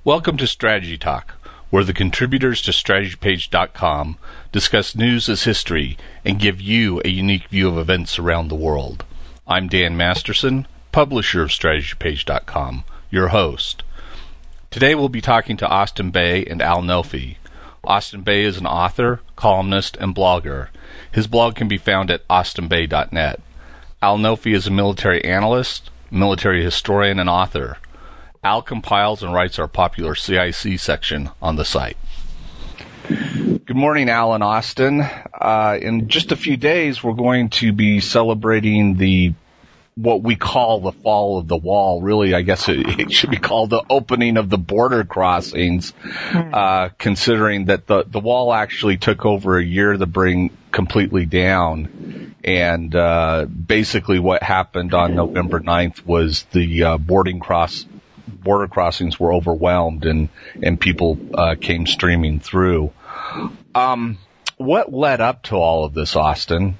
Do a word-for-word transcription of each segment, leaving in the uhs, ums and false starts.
Welcome to Strategy Talk, where the contributors to strategy page dot com discuss news as history and give you a unique view of events around the world. I'm Dan Masterson, publisher of strategy page dot com, your host. Today we'll be talking to Austin Bay and Al Nofi. Austin Bay is an author, columnist, and blogger. His blog can be found at austin bay dot net. Al Nofi is a military analyst, military historian, and author. Al compiles and writes our popular C I C section on the site. Good morning, Al and Austin. Uh, in just a few days, we're going to be celebrating the what we call the fall of the wall. Really, I guess it, it should be called the opening of the border crossings, uh, considering that the, the wall actually took over a year to bring completely down. And uh, basically what happened on November ninth was the uh, boarding cross border crossings were overwhelmed and, and people uh, came streaming through. Um, what led up to all of this, Austin?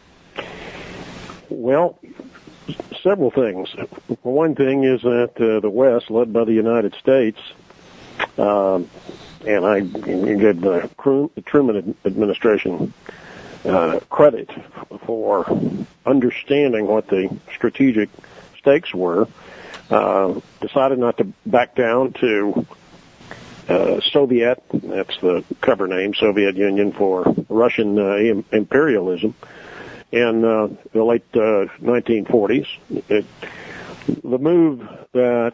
Well, several things. One thing is that uh, the West, led by the United States, um, and I give the Truman administration uh, credit for understanding what the strategic stakes were, uh, decided not to back down to uh, Soviet, that's the cover name, Soviet Union for Russian uh, imperialism, in uh, the late uh, nineteen forties. It, the move that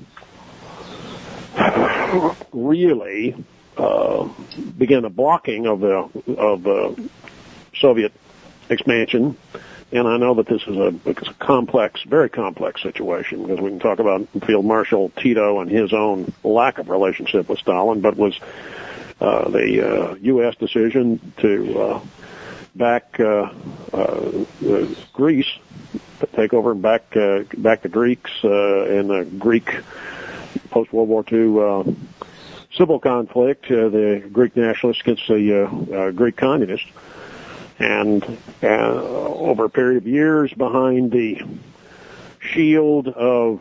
really uh, began a blocking of the of uh, Soviet expansion, and I know that this is a, it's a complex, very complex situation, because we can talk about Field Marshal Tito and his own lack of relationship with Stalin, but was uh, the uh, U S decision to uh, back uh, uh, Greece, take over and back uh, back the Greeks uh, in the Greek post-World War Two uh, civil conflict, uh, the Greek nationalists against the uh, uh, Greek communists. And uh, over a period of years, behind the shield of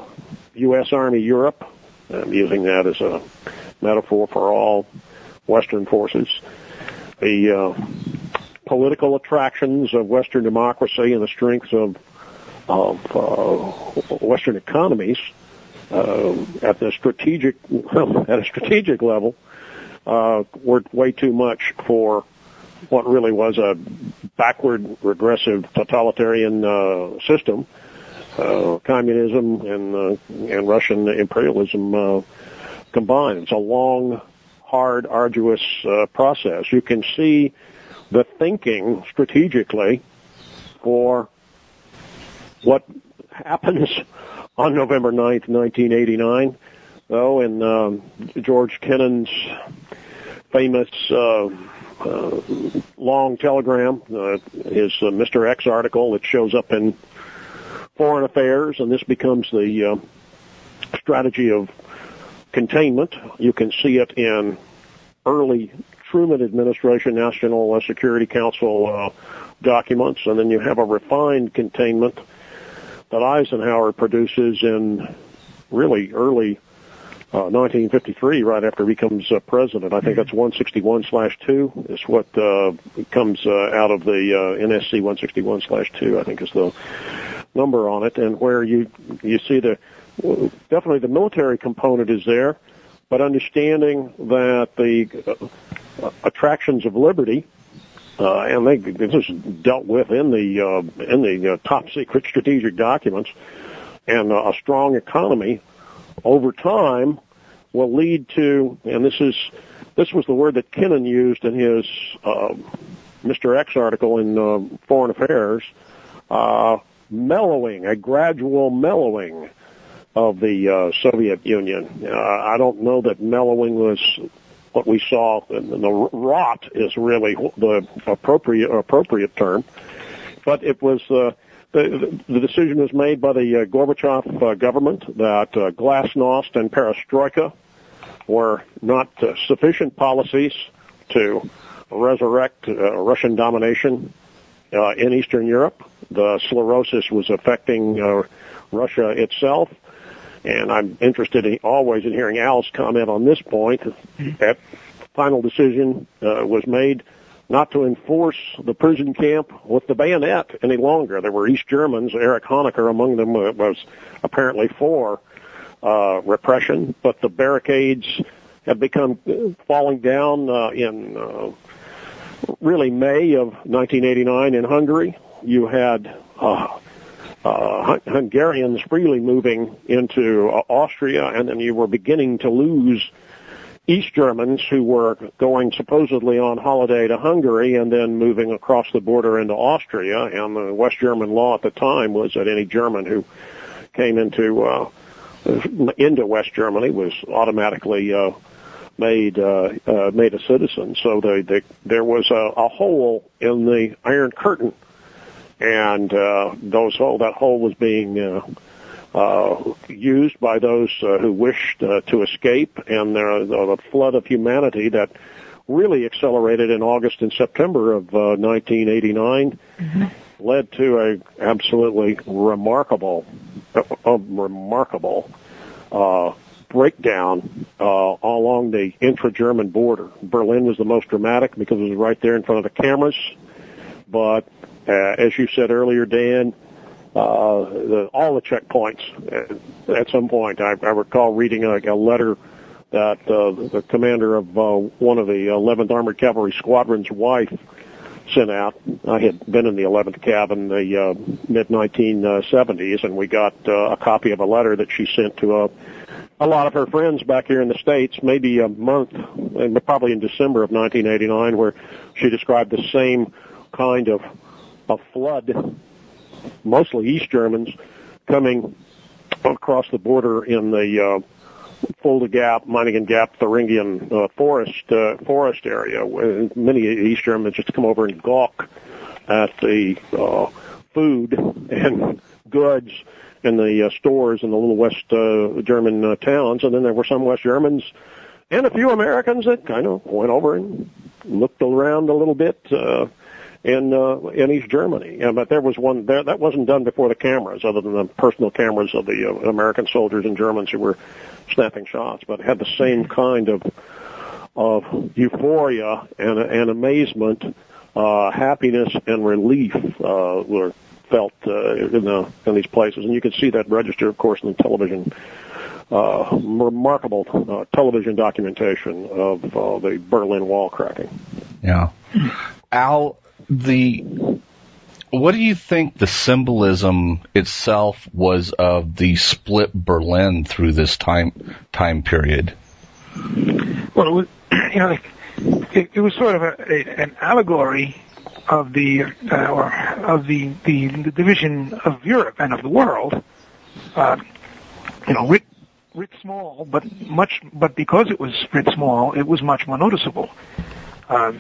U S Army Europe, I'm using that as a metaphor for all Western forces, the uh, political attractions of Western democracy and the strengths of, of uh, Western economies uh, at the strategic at a strategic level uh, were way too much for what really was a backward, regressive, totalitarian uh, system, uh, communism and uh, and Russian imperialism uh, combined. It's a long, hard, arduous uh, process. You can see the thinking strategically for what happens on November ninth, nineteen eighty-nine, though, in um, George Kennan's famous uh, uh, long telegram, uh, his uh, Mister X article that shows up in Foreign Affairs, and this becomes the uh, strategy of containment. You can see it in early Truman administration National Security Council uh, documents, and then you have a refined containment that Eisenhower produces in really early uh, nineteen fifty-three, right after he becomes uh, president. I think that's one sixty-one slash two is what uh, comes uh, out of the uh, N S C one sixty-one slash two, I think is the number on it, and where you you see the definitely the military component is there, but understanding that the uh, attractions of liberty, uh, and they, this is dealt with in the uh, in the uh, top secret strategic documents, and uh, a strong economy over time will lead to, and this is this was the word that Kennan used in his uh, Mister X article in uh, Foreign Affairs, uh, mellowing, a gradual mellowing of the uh, Soviet Union. Uh, I don't know that mellowing was what we saw. And the rot is really the appropriate appropriate term, but it was uh, the the decision was made by the uh, Gorbachev uh, government that uh, glasnost and perestroika were not uh, sufficient policies to resurrect uh, Russian domination uh, in Eastern Europe. The sclerosis was affecting uh, Russia itself. and I'm interested in, always in hearing Al's comment on this point. That final decision uh, was made not to enforce the prison camp with the bayonet any longer. There were East Germans, Erich Honecker among them uh, was apparently for uh, repression, but the barricades had become uh, falling down uh, in uh, really May of nineteen eighty-nine in Hungary. You had uh, uh, Hungarians freely moving into uh, Austria, and then you were beginning to lose East Germans who were going supposedly on holiday to Hungary and then moving across the border into Austria. And the West German law at the time was that any German who came into uh, into West Germany was automatically uh, made uh, uh, made a citizen. So they, they, there was a, a hole in the Iron Curtain, and uh, those hole that hole was being uh, Uh, used by those uh, who wished uh, to escape, and there the flood of humanity that really accelerated in August and September of uh, nineteen eighty-nine mm-hmm. led to a absolutely remarkable, uh, uh, remarkable uh, breakdown uh, along the intra-German border. Berlin was the most dramatic because it was right there in front of the cameras, but uh, as you said earlier, Dan, Uh, the, all the checkpoints. At some point, I, I recall reading a, a letter that uh, the commander of uh, one of the eleventh Armored Cavalry Squadron's wife sent out. I had been in the eleventh Cav in the uh, mid nineteen seventies, and we got uh, a copy of a letter that she sent to a, a lot of her friends back here in the States, maybe a month, probably in December of nineteen eighty-nine, where she described the same kind of a flood, mostly East Germans, coming across the border in the uh, Fulda Gap, Meiningen Gap, Thuringian uh, forest uh, forest area. Where many East Germans just come over and gawk at the uh, food and goods in the uh, stores in the little West uh, German uh, towns. And then there were some West Germans and a few Americans that kind of went over and looked around a little bit Uh, in uh, in East Germany. Yeah, but there was one there that wasn't done before the cameras, other than the personal cameras of the uh, American soldiers and Germans who were snapping shots. But it had the same kind of of euphoria and and amazement, uh, happiness and relief uh, were felt uh, in the in these places, and you can see that register, of course, in the television. Uh, remarkable uh, television documentation of uh, the Berlin Wall cracking. Yeah, Al. The what do you think the symbolism itself was of the split Berlin through this time time period? Well, it was, you know, it, it was sort of a, a, an allegory of the uh, or of the, the the division of Europe and of the world. Uh, you know, writ, writ small, but much, but because it was writ small, it was much more noticeable. Um,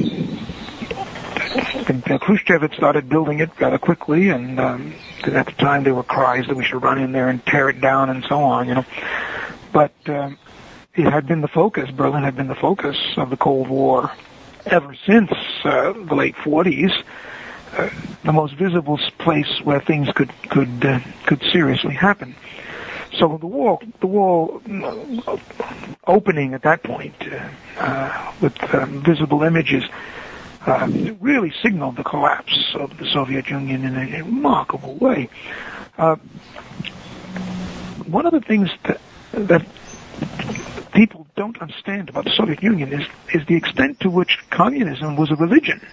And Khrushchev had started building it rather quickly, and um, at the time there were cries that we should run in there and tear it down and so on, you know. But um, it had been the focus, Berlin had been the focus of the Cold War ever since uh, the late forties, uh, the most visible place where things could could uh, could seriously happen. So the wall, the wall uh, opening at that point uh, uh, with um, visible images, Uh, it really signaled the collapse of the Soviet Union in a, a remarkable way. Uh, one of the things that, that people don't understand about the Soviet Union is, is the extent to which communism was a religion.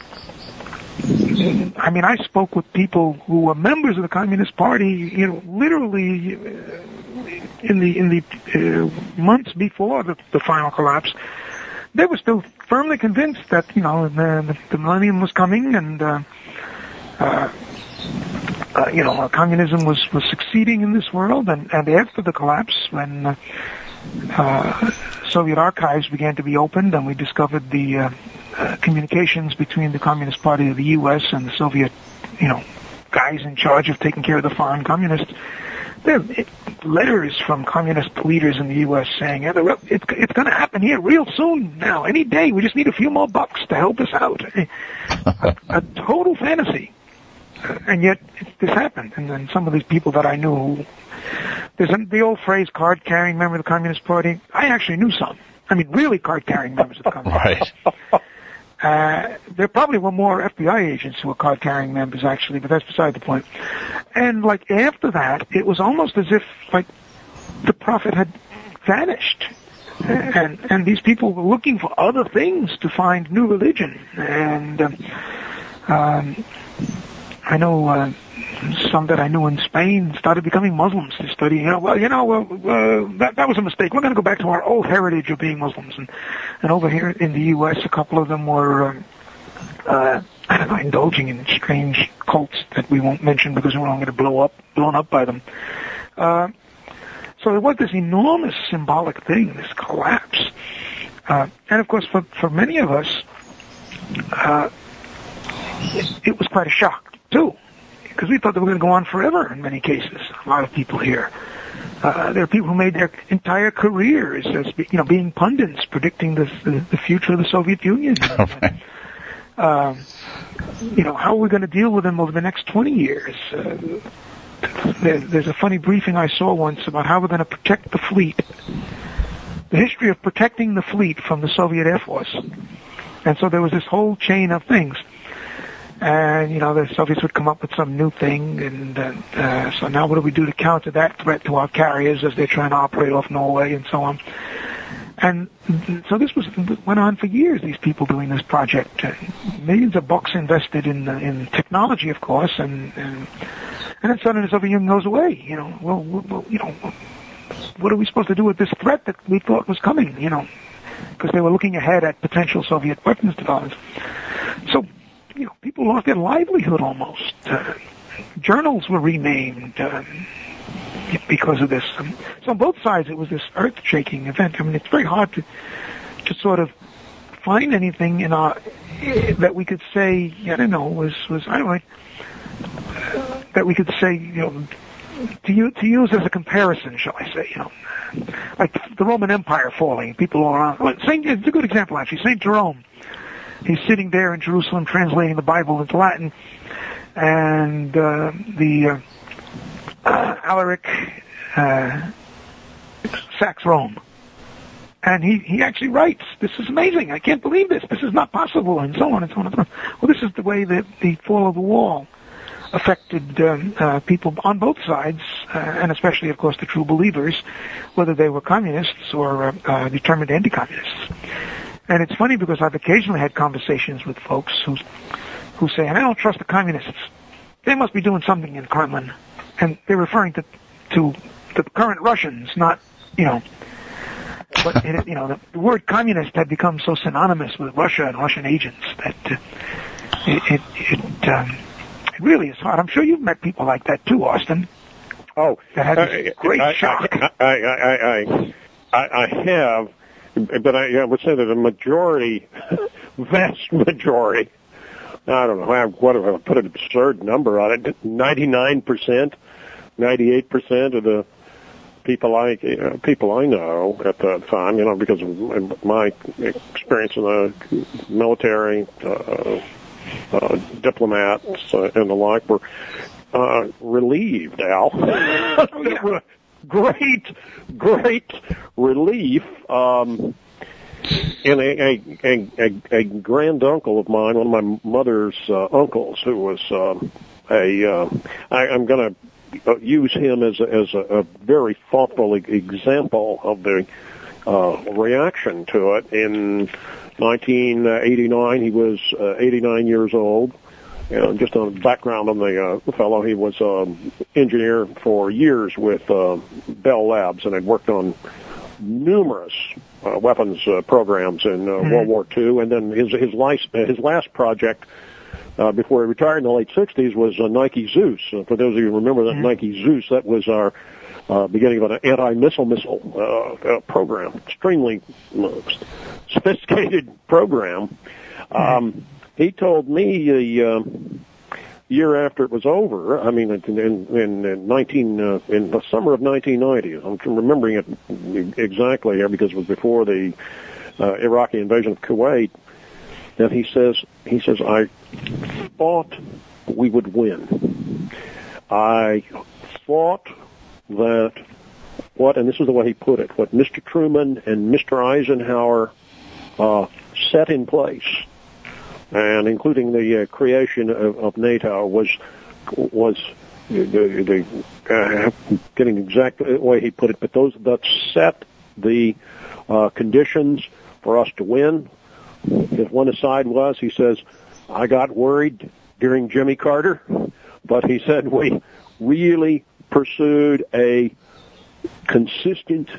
I mean, I spoke with people who were members of the Communist Party, you know, literally uh, in the in the uh, months before the, the final collapse. They were still firmly convinced that, you know, the, the millennium was coming, and uh, uh, uh, you know, communism was, was succeeding in this world. And, and after the collapse, when uh, uh, Soviet archives began to be opened, and we discovered the uh, uh, communications between the Communist Party of the U S and the Soviet, you know, guys in charge of taking care of the foreign communists. There are letters from communist leaders in the U S saying, yeah, it's, it's going to happen here real soon now, any day. We just need a few more bucks to help us out. A, a total fantasy. and yet this happened. And then some of these people that I knew, there's the old phrase, card-carrying member of the Communist Party. I actually knew some. I mean, really card-carrying members of the Communist Party. Right. Uh, there probably were more F B I agents who were card-carrying members, actually, but that's beside the point. And, like, after that, it was almost as if, like, the prophet had vanished. And and these people were looking for other things to find new religion. And um, um, I know uh, some that I knew in Spain started becoming Muslims. They studying, you know, well, you know, well, uh, that that was a mistake. We're going to go back to our old heritage of being Muslims. And and over here in the U S, a couple of them were, um, uh, I don't know, indulging in strange cults that we won't mention because we're all going to blow up, blown up by them. Uh, So it was this enormous symbolic thing, this collapse. Uh, and of course, for, for many of us, uh, it, it was quite a shock, too. Because we thought they were going to go on forever in many cases. A lot of people here. Uh, there are people who made their entire careers as, you know, being pundits, predicting the, the, the future of the Soviet Union. Okay. Uh, you know, how are we going to deal with them over the next twenty years? Uh, There's a funny briefing I saw once about how we're going to protect the fleet, the history of protecting the fleet from the Soviet Air Force. And so there was this whole chain of things. And, you know, the Soviets would come up with some new thing, and uh, uh, so now what do we do to counter that threat to our carriers as they're trying to operate off Norway and so on. And so this was went on for years, these people doing this project. Uh, millions of bucks invested in uh, in technology, of course, and, and and then suddenly the Soviet Union goes away. You know, well, well, you know, what are we supposed to do with this threat that we thought was coming? You know, because they were looking ahead at potential Soviet weapons developments. So, you know, people lost their livelihood almost. Uh, journals were renamed uh, because of this. Um, so on both sides, it was this earth-shaking event. I mean, it's very hard to to sort of find anything in our that we could say. I don't know. Was was I don't know. That we could say, you know, to use, to use as a comparison, shall I say, you know, like the Roman Empire falling, people all around. Well, Saint, it's a good example, actually. Saint Jerome, he's sitting there in Jerusalem translating the Bible into Latin, and uh, the uh, uh, Alaric uh, sacks Rome. And he, he actually writes, this is amazing, I can't believe this, this is not possible, and so on and so on and so on. Well, this is the way that the fall of the wall affected um, uh, people on both sides, uh, and especially, of course, the true believers, whether they were communists or uh, uh, determined anti-communists. And it's funny because I've occasionally had conversations with folks who who say, and I don't trust the communists. They must be doing something in Kremlin. And they're referring to to the current Russians, not, you know, but, it, you know, the, the word communist had become so synonymous with Russia and Russian agents that uh, it, it, it um, It really is hard. I'm sure you've met people like that too, Austin. Oh, that had this uh, great I, shock. I, I, I, I, I have, but I, I would say that a majority, vast majority, I don't know, I, what if I put an absurd number on it, ninety-nine percent, ninety-eight percent of the people I, uh, people I know at the time, you know, because of my experience in the military, uh, Uh, diplomats uh, and the like were uh, relieved, Al. Oh, yeah. Great, great relief. Um, and a, a, a, a grand uncle of mine, one of my mother's uh, uncles, who was um, a, uh, I, I'm going to use him as a, as a, a very thoughtful example of the uh, reaction to it. In nineteen eighty-nine, he was uh, eighty-nine years old. You know, just on background on the uh, fellow, he was an engineer for years with uh, Bell Labs and had worked on numerous uh, weapons uh, programs in uh, mm-hmm. World War Two. And then his his last his last project uh, before he retired in the late sixties was uh, Nike Zeus. Uh, for those of you who remember that mm-hmm. Nike Zeus, that was our Uh, beginning of an anti-missile missile uh, uh, program, extremely uh, sophisticated program. Um, he told me the uh, year after it was over. I mean, in, in, in nineteen uh, in the summer of nineteen ninety. I'm remembering it exactly here because it was before the uh, Iraqi invasion of Kuwait. And he says, he says, I thought we would win. I thought that what, and this is the way he put it, what Mister Truman and Mister Eisenhower uh, set in place, and including the uh, creation of, of NATO, was was the, the uh, getting exactly the way he put it, but those that set the uh, conditions for us to win. His one aside was, he says, I got worried during Jimmy Carter, but he said we really pursued a consistent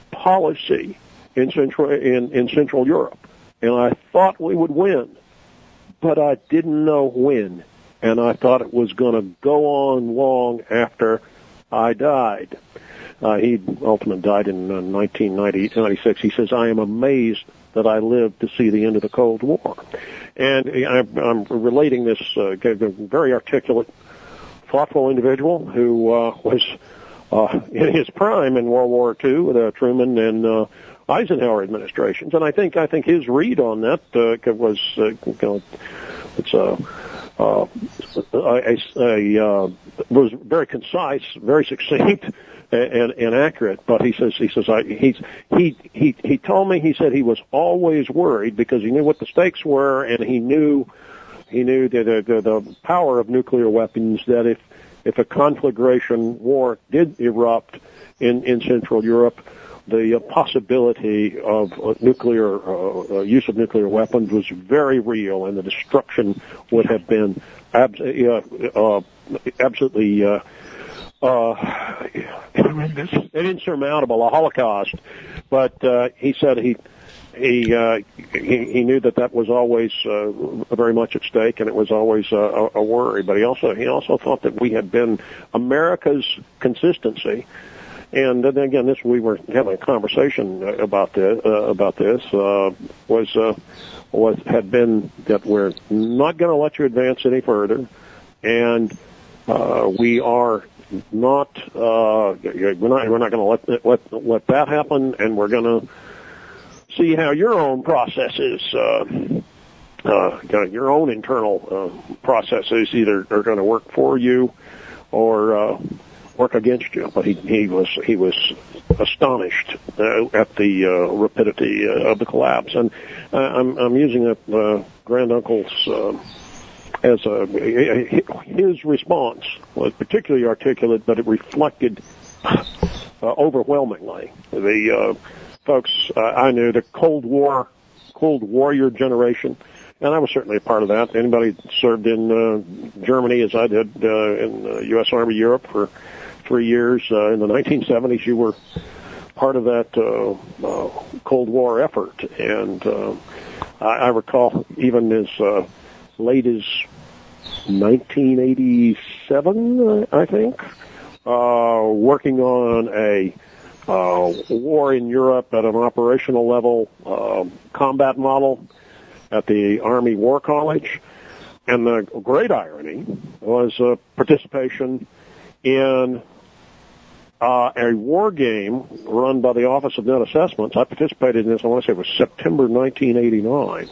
policy in Central in, in Central Europe, and I thought we would win, but I didn't know when, and I thought it was going to go on long after I died. Uh, he ultimately died in uh, nineteen ninety-six. He says, I am amazed that I lived to see the end of the Cold War. And I'm, I'm relating this uh, very articulate, thoughtful individual who uh, was uh, in his prime in World War Two with uh, Truman and uh, Eisenhower administrations. And I think I think his read on that uh, was uh, you know, it's a uh, a, a, uh, was very concise, very succinct. And, and accurate, but he says he says I, he's he he he told me he said he was always worried because he knew what the stakes were, and he knew he knew that the, the, the power of nuclear weapons. That if if a conflagration war did erupt in in Central Europe, the uh, possibility of uh, nuclear uh, uh, use of nuclear weapons was very real, and the destruction would have been abs- uh, uh, absolutely. Uh, Uh, Horrendous. An insurmountable, a Holocaust. But uh, he said he he, uh, he he knew that that was always uh, very much at stake, and it was always uh, a, a worry. But he also he also thought that we had been America's consistency. And then again, this we were having a conversation about this uh, about this uh, was uh, was had been that we're not going to let you advance any further, and uh, we are. Not, uh, we're not, we're not going to let, let, let that happen, and we're going to see how your own processes, uh, uh, your own internal, uh, processes either are going to work for you or, uh, work against you. But he, he was, he was astonished, uh, at the, uh, rapidity uh, of the collapse. And, uh, I'm, I'm using a, uh, granduncle's, uh, as a, his response was particularly articulate, but it reflected uh, overwhelmingly the uh, folks uh, I knew, the Cold War, Cold Warrior generation, and I was certainly a part of that. Anybody served in uh, Germany, as I did, uh, in the U S Army Europe for three years uh, in the nineteen seventies, you were part of that uh, uh, Cold War effort, and uh, I, I recall even as uh, late as nineteen eighty-seven, I think, uh, working on a uh, war in Europe at an operational level, uh, combat model at the Army War College. And the great irony was uh, participation in uh, a war game run by the Office of Net Assessments. I participated in this, I want to say it was September nineteen eighty-nine.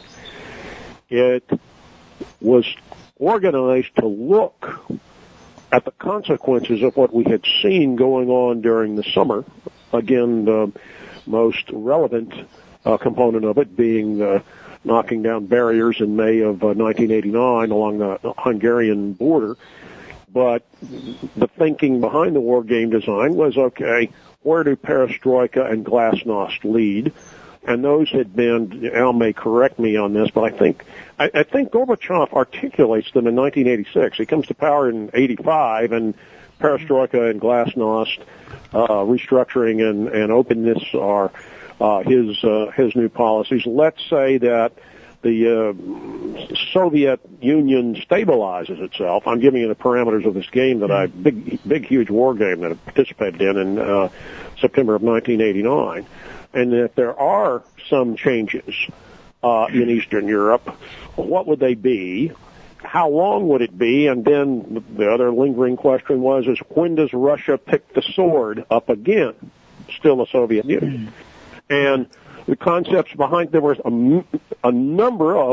It was organized to look at the consequences of what we had seen going on during the summer. Again, the most relevant uh, component of it being uh, knocking down barriers in May of uh, nineteen eighty-nine along the Hungarian border. But the thinking behind the war game design was, okay, where do perestroika and glasnost lead? And those had been, Al may correct me on this, but I think I, I think Gorbachev articulates them in nineteen eighty-six. He comes to power in eighty-five, and perestroika and glasnost, uh, restructuring and, and openness are uh, his uh, his new policies. Let's say that the uh, Soviet Union stabilizes itself. I'm giving you the parameters of this game that I big big huge war game that I participated in in uh, September of nineteen eighty-nine. And if there are some changes uh, in Eastern Europe, what would they be? How long would it be? And then the other lingering question was, is when does Russia pick the sword up again? Still the Soviet Union. And the concepts behind, there was a, a number of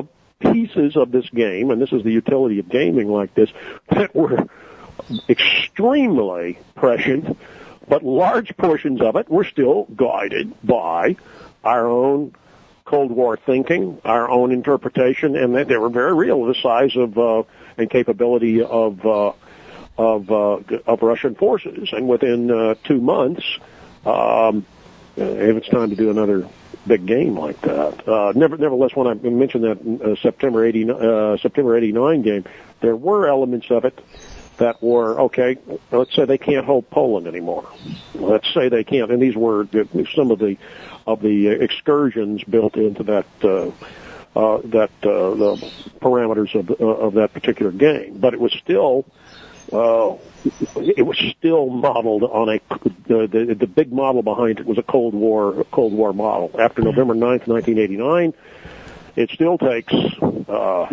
pieces of this game, and this is the utility of gaming like this, that were extremely prescient, but large portions of it were still guided by our own Cold War thinking, our own interpretation, and they, they were very real, the size of uh, and capability of uh, of uh, of Russian forces. And within uh, two months, um, if it's time to do another big game like that, uh, never, nevertheless, when I mentioned that uh, September eighty uh, September eighty-nine game, there were elements of it that were, okay, let's say they can't hold Poland anymore. Let's say they can't, and these were some of the of the excursions built into that uh, uh, that uh, the parameters of uh, of that particular game. But it was still uh, it was still modeled on a the, the the big model behind it was a Cold War a Cold War model. After November ninth, nineteen eighty-nine, it still takes Uh,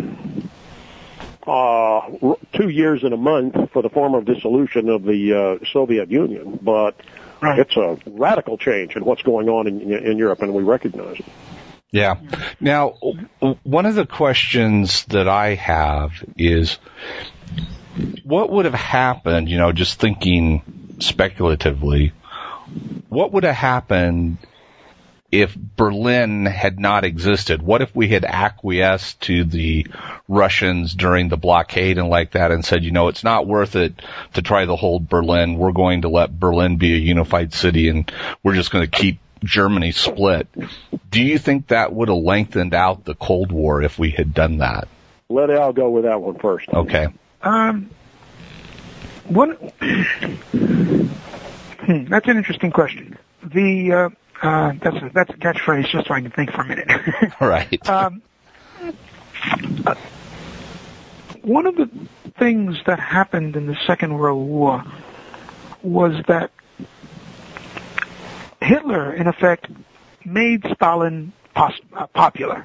Uh, two years and a month for the formal dissolution of the uh, Soviet Union, but right. It's a radical change in what's going on in, in Europe, and we recognize it. Yeah. Now, one of the questions that I have is, what would have happened, you know, just thinking speculatively, what would have happened if Berlin had not existed? What if we had acquiesced to the Russians during the blockade and like that and said, you know, it's not worth it to try to hold Berlin. We're going to let Berlin be a unified city and we're just going to keep Germany split. Do you think that would have lengthened out the Cold War if we had done that? Let Al go with that one first. Okay. Um, one, hmm, that's an interesting question. The, uh, Uh, that's a, that's a catchphrase, just so I can think for a minute. All right. Um, uh, one of the things that happened in the Second World War was that Hitler, in effect, made Stalin pos- uh, popular.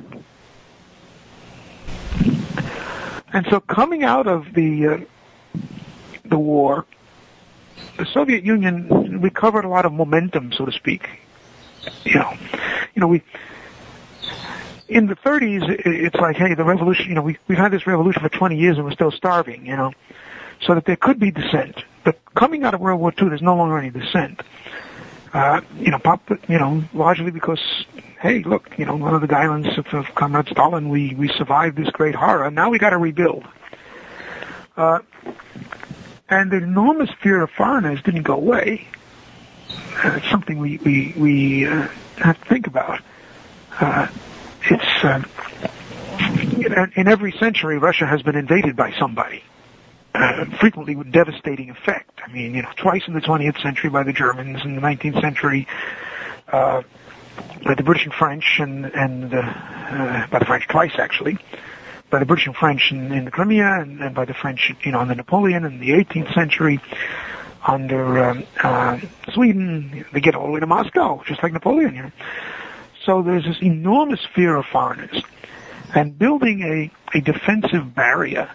And so coming out of the uh, the war, the Soviet Union recovered a lot of momentum, so to speak. You know, you know, we, in the thirties, it's like, hey, the revolution, you know, we, we've had this revolution for twenty years and we're still starving, you know, so that there could be dissent. But coming out of World War Two, there's no longer any dissent. Uh, you know, pop, you know, largely because, hey, look, you know, one of the guidelines of, of Comrade Stalin, we, we survived this great horror. Now we got to rebuild. Uh, and the enormous fear of foreigners didn't go away. Uh, it's something we we we uh, have to think about. Uh, it's uh, in every century, Russia has been invaded by somebody, uh, frequently with devastating effect. I mean, you know, twice in the twentieth century by the Germans, in the nineteenth century uh, by the British and French, and and uh, uh, by the French twice actually, by the British and French in, in the Crimea, and, and by the French, you know, under Napoleon in the eighteenth century. Under um, uh, Sweden, they get all the way to Moscow, just like Napoleon. You know? So there's this enormous fear of foreigners, and building a, a defensive barrier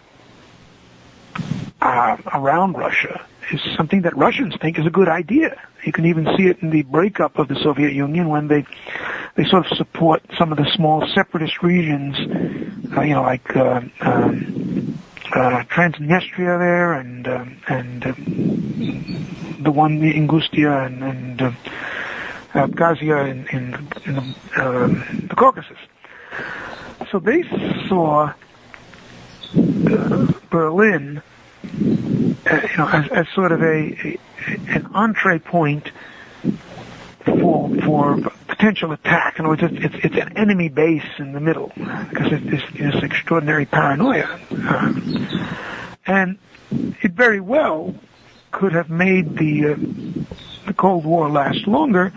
uh, around Russia is something that Russians think is a good idea. You can even see it in the breakup of the Soviet Union when they they sort of support some of the small separatist regions, uh, you know, like uh, um, uh, Transnistria there, and um, and uh, the one in Ingustia and, and uh, Abkhazia in, in, in the, uh, the Caucasus. So they saw uh, Berlin, uh, you know, as, as sort of a, a an entree point for for potential attack. In other words, it's, it's, it's an enemy base in the middle because it's this, this extraordinary paranoia, uh, and it very well could have made the uh, the Cold War last longer,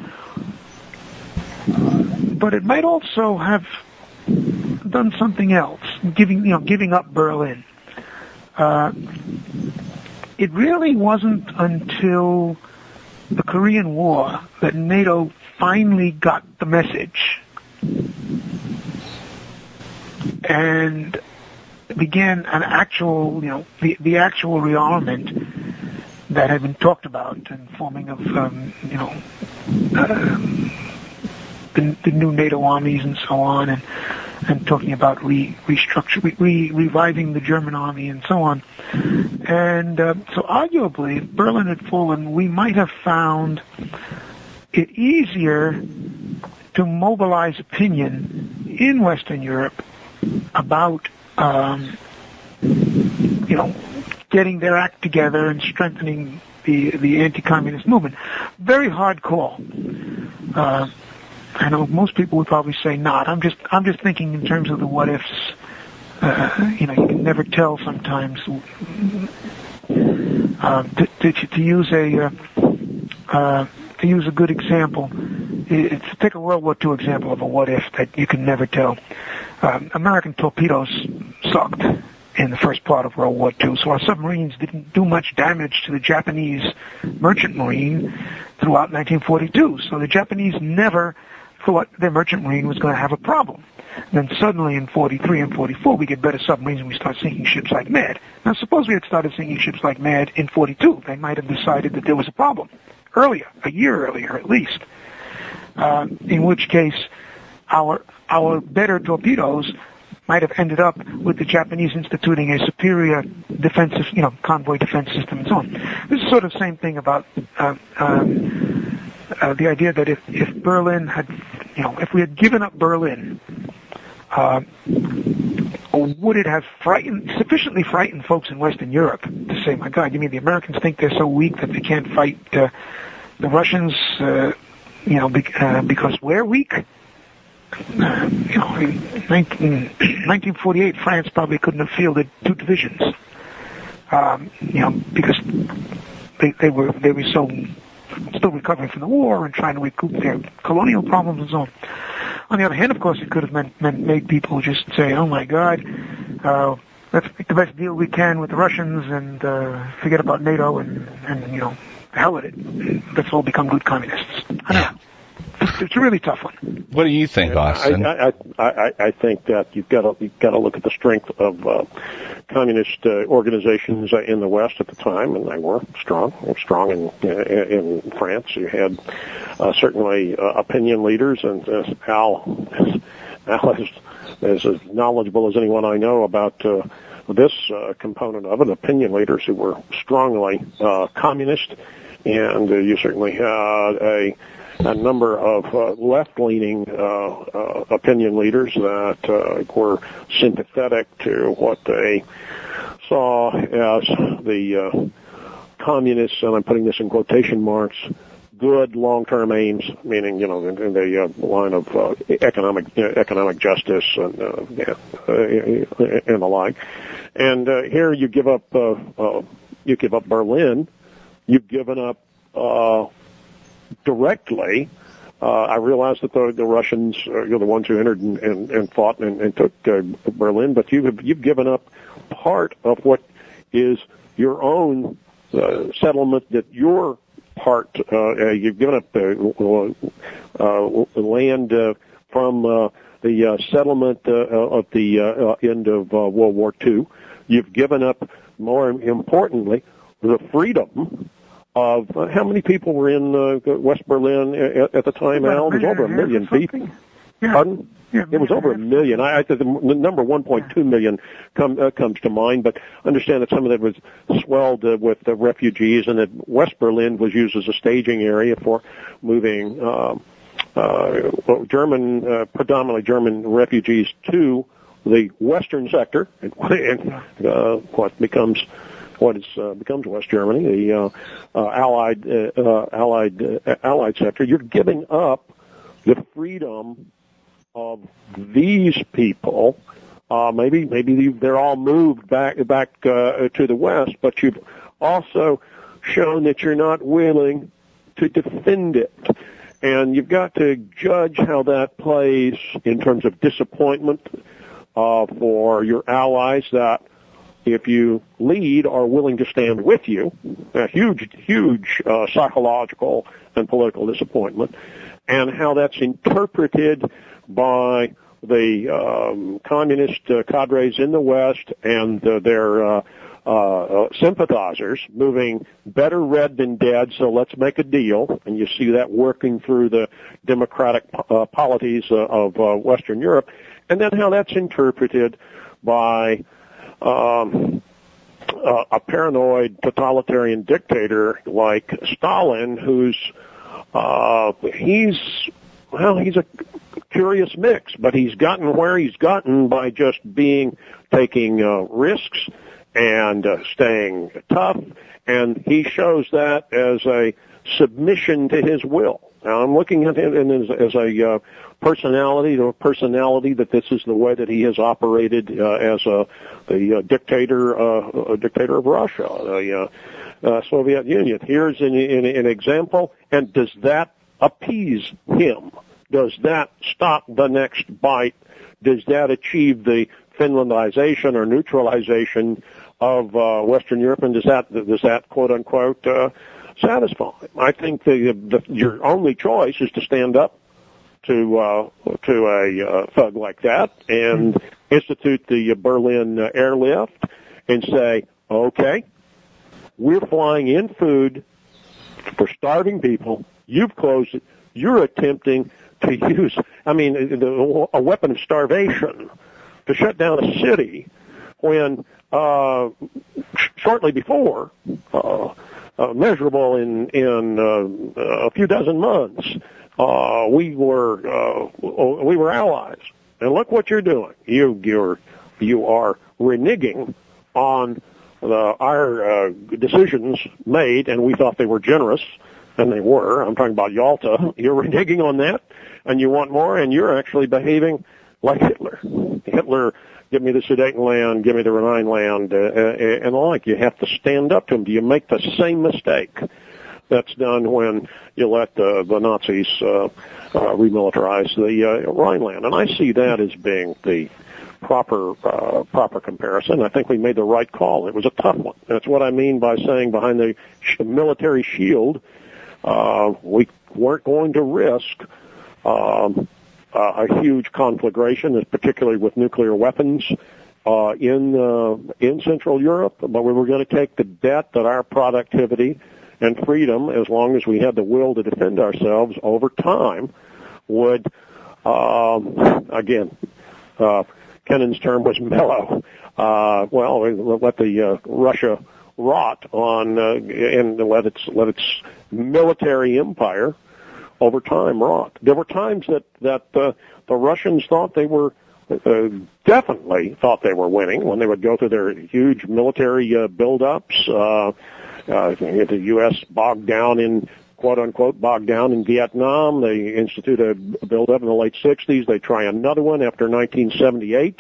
but it might also have done something else, giving you know giving up Berlin. Uh, it really wasn't until the Korean War that NATO finally got the message and began an actual, you know, the, the actual rearmament that had been talked about and forming of, um, you know, uh, the, the new NATO armies and so on. And and talking about re, restructure, re, re, reviving the German army and so on. And uh, so arguably, if Berlin had fallen, we might have found it easier to mobilize opinion in Western Europe about, um, you know, getting their act together and strengthening the the anti-communist movement. Very hard call. Uh, I know most people would probably say not. I'm just I'm just thinking in terms of the what ifs. Uh, you know, you can never tell sometimes. Uh, to, to, to use a uh, uh, to use a good example, it's take a World War Two example of a what if that you can never tell. Um, American torpedoes sucked in the first part of World War Two, so our submarines didn't do much damage to the Japanese merchant marine throughout nineteen forty-two. So the Japanese never thought their merchant marine was going to have a problem. And then suddenly in forty-three and forty-four, we get better submarines and we start sinking ships like mad. Now, suppose we had started sinking ships like mad in forty-two. They might have decided that there was a problem earlier, a year earlier at least, uh, in which case our our better torpedoes might have ended up with the Japanese instituting a superior defensive, you know, convoy defense system and so on. This is sort of the same thing about uh, um, uh, the idea that if, if Berlin had, you know, if we had given up Berlin, uh, would it have frightened, sufficiently frightened folks in Western Europe to say, my God, you mean the Americans think they're so weak that they can't fight uh, the Russians, uh, you know, be, uh, because we're weak? Uh, you know, in nineteen forty-eight, France probably couldn't have fielded two divisions, um, you know, because they, they were they were so still recovering from the war and trying to recoup their colonial problems and so on. On the other hand, of course, it could have meant, meant made people just say, "Oh my God, uh, let's make the best deal we can with the Russians and uh, forget about NATO and, and you know, the hell with it. Let's all become good communists." I don't know. It's a really tough one. What do you think, Austin? I, I, I, I think that you've got to you've got to look at the strength of uh, communist uh, organizations uh, in the West at the time, and they were strong. They were strong in uh, in France. You had uh, certainly uh, opinion leaders, and uh, Al, Al is, is as knowledgeable as anyone I know about uh, this uh, component of it. Opinion leaders who were strongly uh, communist, and uh, you certainly had a a number of uh, left-leaning uh, uh, opinion leaders that uh, were sympathetic to what they saw as the uh, communists, and I'm putting this in quotation marks, good long-term aims, meaning, you know, in, in the uh, line of uh, economic uh, economic justice and, uh, yeah, uh, and the like. And uh, here you give up uh, uh, you give up Berlin, you've given up uh, directly. Uh, I realize that the, the Russians are the ones who entered and, and, and fought and, and took uh, Berlin, but you've, you've given up part of what is your own uh, settlement, that your part, uh, you've given up the uh, uh, land uh, from uh, the uh, settlement uh, of the uh, end of uh, World War Two. You've given up, more importantly, the freedom of uh, how many people were in uh, West Berlin at, at the time, Al? It was over a million people. Yeah. Pardon? Yeah, it was over a million. I, I think the number one point two million come, uh, comes to mind, but understand that some of that was swelled uh, with the refugees, and that West Berlin was used as a staging area for moving uh, uh, German, uh, predominantly German refugees to the western sector, and, and uh, what becomes what is uh, becomes West Germany, the uh, uh, Allied uh, uh, Allied uh, Allied sector. You're giving up the freedom of these people. Uh, maybe maybe they're all moved back back uh, to the West, but you've also shown that you're not willing to defend it. And you've got to judge how that plays in terms of disappointment uh, for your allies that, if you lead, are willing to stand with you. A huge, huge uh, psychological and political disappointment. And how that's interpreted by the um, communist uh, cadres in the West and uh, their uh, uh, sympathizers moving better red than dead, so let's make a deal. And you see that working through the democratic uh, polities uh, of uh, Western Europe. and then how that's interpreted by um, uh, a paranoid totalitarian dictator like Stalin, who's uh, he's well, he's a curious mix, but he's gotten where he's gotten by just being taking uh, risks and uh, staying tough, and he shows that as a submission to his will. Now, I'm looking at him as, as a uh, personality, a personality that this is the way that he has operated uh, as a the uh, dictator, uh, a dictator of Russia, the uh, uh, Soviet Union. Here's an, an, an example, and does that appease him? Does that stop the next bite? Does that achieve the Finlandization or neutralization of uh, Western Europe? And does that does that quote unquote uh, satisfy? I think the, the your only choice is to stand up to uh, to a uh, thug like that and institute the Berlin uh, airlift and say, okay, we're flying in food for starving people. You've closed it. You're attempting to use, I mean, a weapon of starvation to shut down a city when uh, shortly before, uh, uh, measurable in in uh, a few dozen months, uh, we were uh, we were allies. And look what you're doing. You you're you are reneging on the, our uh, decisions made, and we thought they were generous. And they were. I'm talking about Yalta. You're reneging on that, and you want more, and you're actually behaving like Hitler. Hitler, give me the Sudetenland, give me the Rhineland, uh, and the like. You have to stand up to him. Do you make the same mistake that's done when you let the, the Nazis uh, uh, remilitarize the uh, Rhineland? And I see that as being the proper uh, proper comparison. I think we made the right call. It was a tough one. That's what I mean by saying behind the sh- military shield, Uh, we weren't going to risk um, uh, a huge conflagration, particularly with nuclear weapons uh, in uh, in Central Europe, but we were going to take the bet that our productivity and freedom, as long as we had the will to defend ourselves over time, would, um, again, uh, Kennan's term was mellow. Uh, well, let the uh, Russia rot on uh, and let its let its military empire over time rot. There were times that that uh, the Russians thought they were uh, definitely thought they were winning when they would go through their huge military uh, buildups. Uh, uh, the U S bogged down in quote unquote bogged down in Vietnam. They institute a buildup in the late sixties. They try another one after nineteen seventy-eight.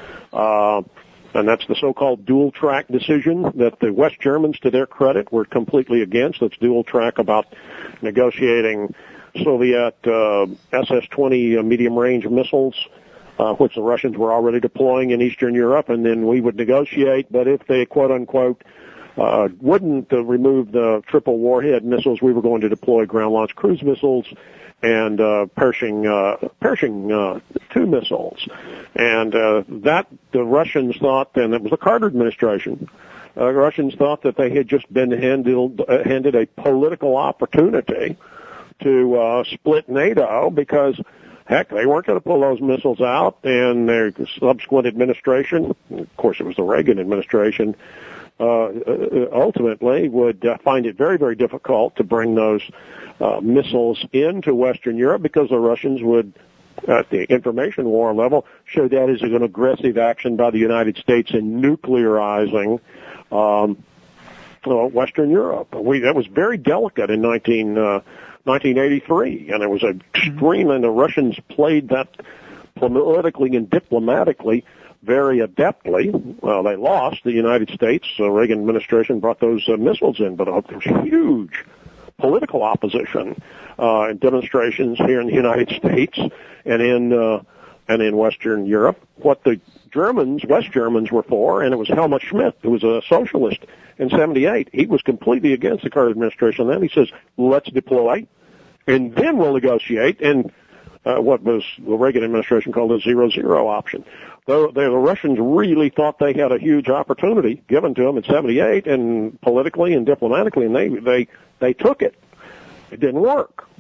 Uh, And that's the so-called dual-track decision that the West Germans, to their credit, were completely against. It's dual-track about negotiating Soviet uh, S S twenty uh, medium-range missiles, uh, which the Russians were already deploying in Eastern Europe, and then we would negotiate. But if they, quote-unquote, uh, wouldn't uh, remove the triple warhead missiles, we were going to deploy ground-launched cruise missiles and uh, Pershing uh, Pershing uh, two missiles, and uh, that the Russians thought, and it was the Carter administration. Uh, the Russians thought that they had just been handled, uh, handed a political opportunity to uh, split NATO because, heck, they weren't going to pull those missiles out, and their subsequent administration, of course, it was the Reagan administration. Uh, ultimately would uh, find it very, very difficult to bring those uh, missiles into Western Europe because the Russians would, at the information war level, show that as an aggressive action by the United States in nuclearizing um, uh, Western Europe. We, that was very delicate in nineteen, uh, nineteen eighty-three, and it was extreme, and the Russians played that politically and diplomatically very adeptly. Well, they lost. The United States, the uh, Reagan administration brought those uh, missiles in, but uh, there was huge political opposition uh, and demonstrations here in the United States and in uh, and in Western Europe. What the Germans, West Germans, were for, and it was Helmut Schmidt, who was a socialist in seventy-eight. He was completely against the Carter administration. Then he says, "Let's deploy, and then we'll negotiate." And uh, what was the Reagan administration called a zero-zero option. The, the Russians really thought they had a huge opportunity given to them in seventy-eight, and politically and diplomatically, and they they they took it. It didn't work.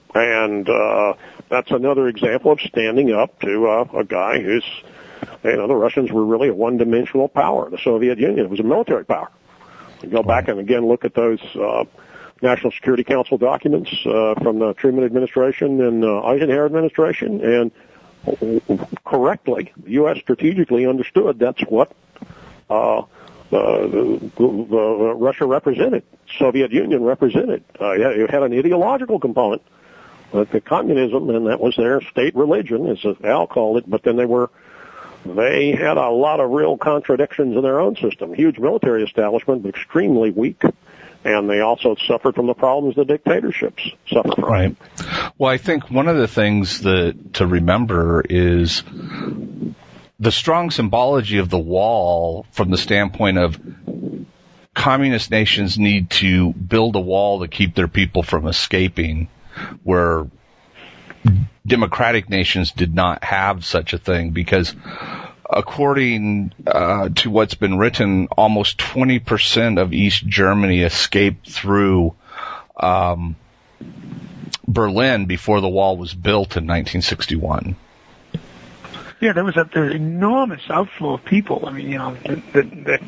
And uh, that's another example of standing up to uh, a guy who's, you know, the Russians were really a one-dimensional power. The Soviet Union was a military power. You go back and again look at those uh, National Security Council documents uh, from the Truman administration and uh, Eisenhower administration, and correctly, the U S strategically understood that's what uh, the, the, the Russia represented, Soviet Union represented. Uh, it had an ideological component, uh, the communism, and that was their state religion, as Al called it. But then they were, they had a lot of real contradictions in their own system. Huge military establishment, but extremely weak. And they also suffered from the problems the dictatorships suffer from. Right. Well, I think one of the things that to remember is the strong symbology of the wall from the standpoint of communist nations need to build a wall to keep their people from escaping, where democratic nations did not have such a thing, because according uh, to what's been written, almost twenty percent of East Germany escaped through um, Berlin before the wall was built in nineteen sixty-one. Yeah, there was an enormous outflow of people. I mean, you know, that, that, that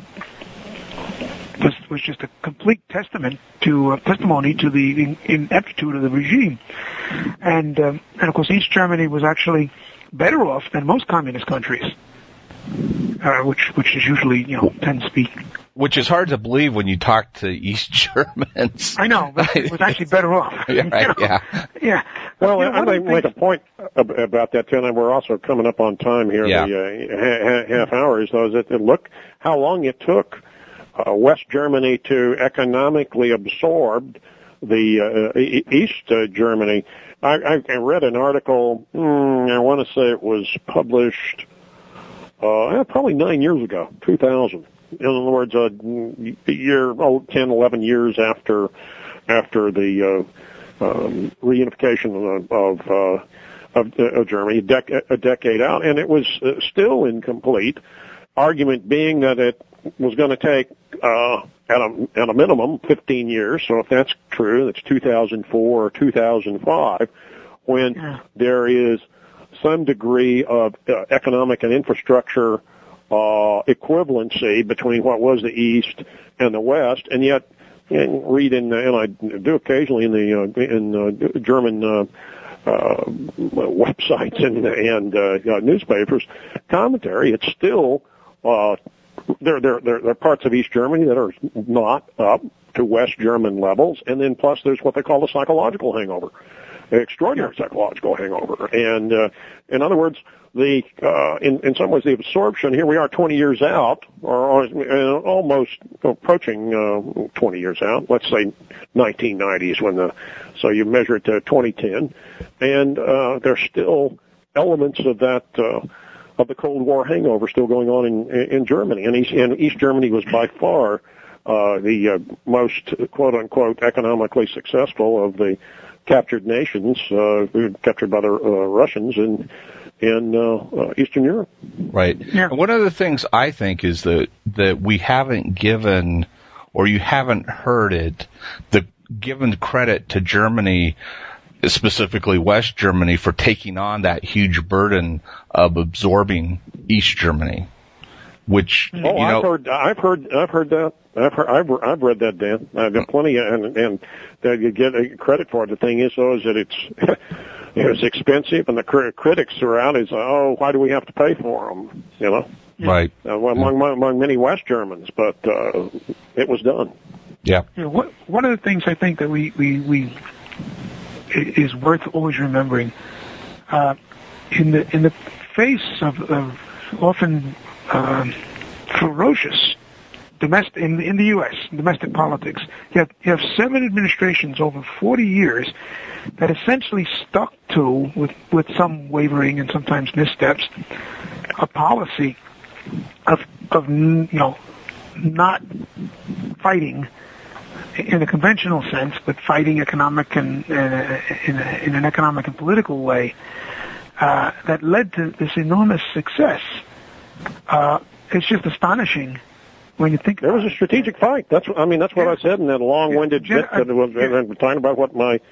was, was just a complete testament to uh, testimony to the in, ineptitude of the regime. And um, and of course, East Germany was actually better off than most communist countries. Uh, which which is usually, you know, tends to be. Which is hard to believe when you talk to East Germans. I know, but it was actually better off. Yeah, right, you know? yeah. Yeah. Well, you know, I'd like to make a point about that, Tim, and we're also coming up on time here, yeah. the uh, ha- half hour, is those that look how long it took uh, West Germany to economically absorb the uh, e- East uh, Germany. I, I read an article, mm, I want to say it was published Uh, probably nine years ago, two thousand. In other words, a year, oh, ten, eleven years after after the uh, um, reunification of of, uh, of, of Germany, a, dec- a decade out, and it was uh, still incomplete. Argument being that it was going to take uh, at a at a minimum fifteen years. So if that's true, that's two thousand four or two thousand five, when yeah. there is some degree of uh, economic and infrastructure uh, equivalency between what was the East and the West, and yet, and read in, and I do occasionally in the uh, in uh, German uh, uh, websites and and uh, uh, newspapers commentary. It's still uh, there, there there there are parts of East Germany that are not up to West German levels, and then plus there's what they call the psychological hangover. Extraordinary psychological hangover, and uh, in other words, the uh, in in some ways the absorption. Here we are, twenty years out, or uh, almost approaching uh, twenty years out. Let's say nineteen nineties, when the so you measure it to twenty ten, and uh, there's still elements of that uh, of the Cold War hangover still going on in in Germany, and East, and East Germany was by far uh, the uh, most quote unquote economically successful of the captured nations, uh, captured by the uh, Russians in in uh, uh, Eastern Europe. Right. Yeah. And one of the things I think is that that we haven't given, or you haven't heard it, the given credit to Germany, specifically West Germany, for taking on that huge burden of absorbing East Germany. Which, oh, you know, I've heard, I've heard, I've heard that. I've heard, I've, I've read that, Dan. I've got plenty, of, and and uh, you get credit for it. The thing is, though, is that it's it's expensive, and the cr- critics around is, oh, why do we have to pay for them? You know, right? Uh, well, among among many West Germans, but uh, it was done. Yeah. You know, what, one of the things I think that we we we is worth always remembering uh, in the in the face of, of often um, ferocious domestic in, in the U S domestic politics, you have you have seven administrations over forty years that essentially stuck to, with with some wavering and sometimes missteps, a policy of of you know not fighting in a conventional sense, but fighting economic and uh, in, a, in an economic and political way, uh, that led to this enormous success. Uh, it's just astonishing when you think there was a strategic fight. That's I mean that's what yeah. I said in that long-winded yeah, bit that was yeah. uh, talking about what my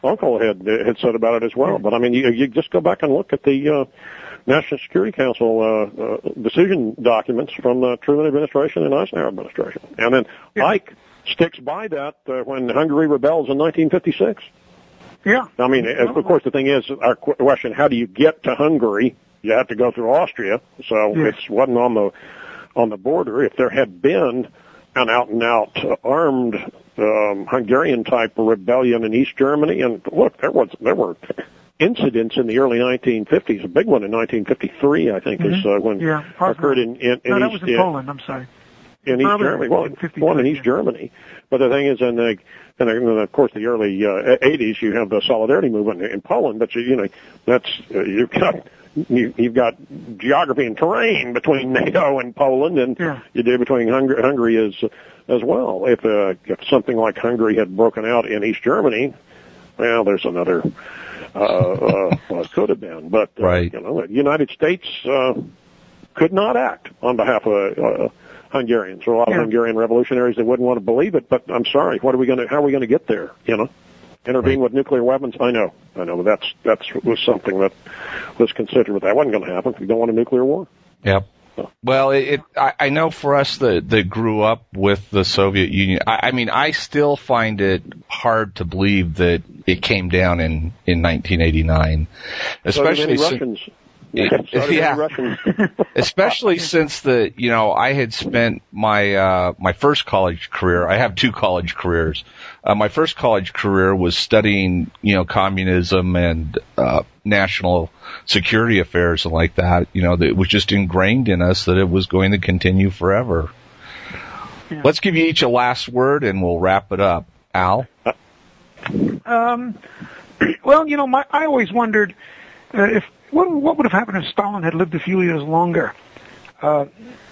uncle had had said about it as well. But I mean, you, you just go back and look at the uh, National Security Council uh, uh, decision documents from the Truman administration and Eisenhower administration, and then yeah. Ike sticks by that uh, when Hungary rebels in nineteen fifty-six. Yeah. I mean, of course, the thing is, our question: how do you get to Hungary? You have to go through Austria, so yes. it wasn't on the on the border. If there had been an out-and-out uh, armed um, Hungarian-type rebellion in East Germany, and look, there was there were incidents in the early nineteen fifties. A big one in nineteen fifty-three, I think, mm-hmm. is uh, when yeah, occurred in, in, in no, that East was in Poland. I'm sorry. In East Germany, well, one in East Germany. But the thing is, in the, and of course, the early uh, eighties, you have the Solidarity movement in Poland. But you, you know, that's uh, you've got. You, you've got geography and terrain between NATO and Poland, and yeah. you do between Hungary, Hungary as as well. If, uh, if something like Hungary had broken out in East Germany, well, there's another uh, uh, what could have been. But uh, right. you know, the United States uh, could not act on behalf of uh, Hungarians. There are a lot yeah. of Hungarian revolutionaries that wouldn't want to believe it. But I'm sorry, what are we going to? How are we going to get there? You know. Intervene right. with nuclear weapons? I know, I know, but that's that's was something that was considered, but that wasn't going to happen. We don't want a nuclear war. Yep. So. Well, it, it I, I know for us that that grew up with the Soviet Union. I, I mean, I still find it hard to believe that it came down in in nineteen eighty-nine, especially so since, Russians. It, yeah, especially since the you know I had spent my uh, my first college career. I have two college careers. Uh, my first college career was studying you know communism and uh, national security affairs and like that. You know, that it was just ingrained in us that it was going to continue forever. Yeah. Let's give you each a last word and we'll wrap it up. Al? Um. Well, you know, my I always wondered uh, if. What, what would have happened if Stalin had lived a few years longer? Uh,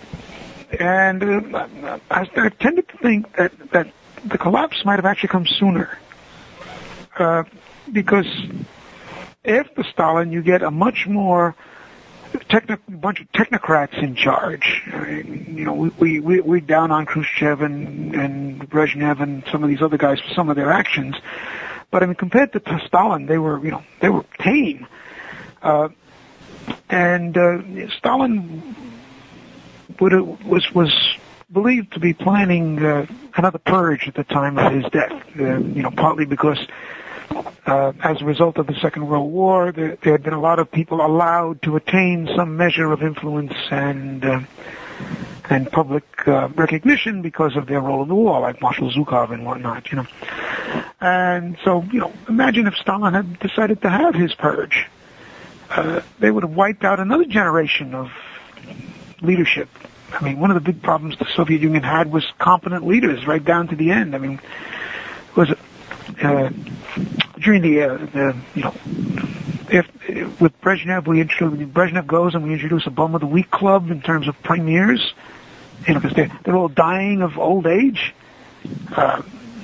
and uh, I, I tended to think that, that the collapse might have actually come sooner. Uh, because after Stalin, you get a much more techno- bunch of technocrats in charge. I mean, you know, we, we, we're down on Khrushchev and, and Brezhnev and some of these other guys for some of their actions. But I mean, compared to Stalin, they were, you know, they were tame. Uh, and uh, Stalin would have, was was believed to be planning uh, another purge at the time of his death. Uh, you know, partly because uh, as a result of the Second World War, there, there had been a lot of people allowed to attain some measure of influence and uh, and public uh, recognition because of their role in the war, like Marshal Zhukov and whatnot. You know, and so you know, imagine if Stalin had decided to have his purge. Uh, they would have wiped out another generation of leadership. I mean, one of the big problems the Soviet Union had was competent leaders right down to the end. I mean, was uh, during the, uh, the you know, if with Brezhnev, we introduce Brezhnev goes and we introduce a Bum of the Week club in terms of premiers, you know, because they're they're all dying of old age. Uh,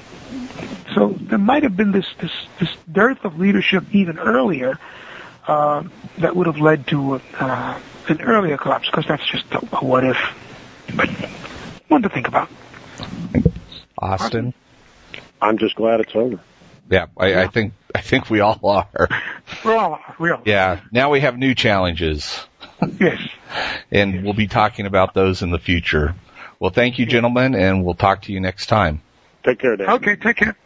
so there might have been this this this dearth of leadership even earlier. Uh, that would have led to uh, an earlier collapse, because that's just a, a what if. But one to think about. Austin? I'm just glad it's over. Yeah, I, yeah. I think I think we all are. We all are. We all are. Yeah, now we have new challenges. Yes. And yes. we'll be talking about those in the future. Well, thank you, gentlemen, and we'll talk to you next time. Take care, Dave. Okay, take care.